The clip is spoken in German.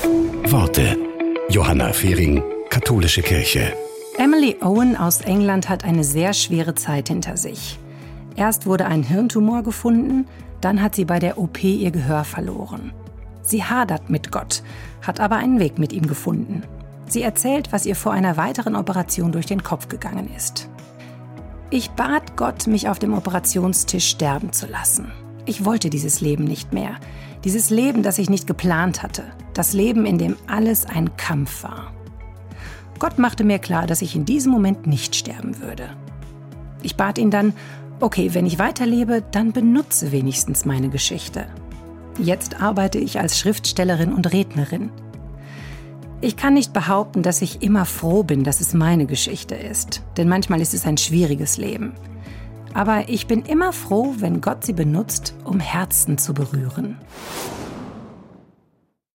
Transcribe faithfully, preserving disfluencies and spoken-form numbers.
Worte. Johanna Fehring, Katholische Kirche. Emily Owen aus England hat eine sehr schwere Zeit hinter sich. Erst wurde ein Hirntumor gefunden, dann hat sie bei der O P ihr Gehör verloren. Sie hadert mit Gott, hat aber einen Weg mit ihm gefunden. Sie erzählt, was ihr vor einer weiteren Operation durch den Kopf gegangen ist. Ich bat Gott, mich auf dem Operationstisch sterben zu lassen. Ich wollte dieses Leben nicht mehr. Dieses Leben, das ich nicht geplant hatte. Das Leben, in dem alles ein Kampf war. Gott machte mir klar, dass ich in diesem Moment nicht sterben würde. Ich bat ihn dann, okay, wenn ich weiterlebe, dann benutze wenigstens meine Geschichte. Jetzt arbeite ich als Schriftstellerin und Rednerin. Ich kann nicht behaupten, dass ich immer froh bin, dass es meine Geschichte ist, denn manchmal ist es ein schwieriges Leben. Aber ich bin immer froh, wenn Gott sie benutzt, um Herzen zu berühren.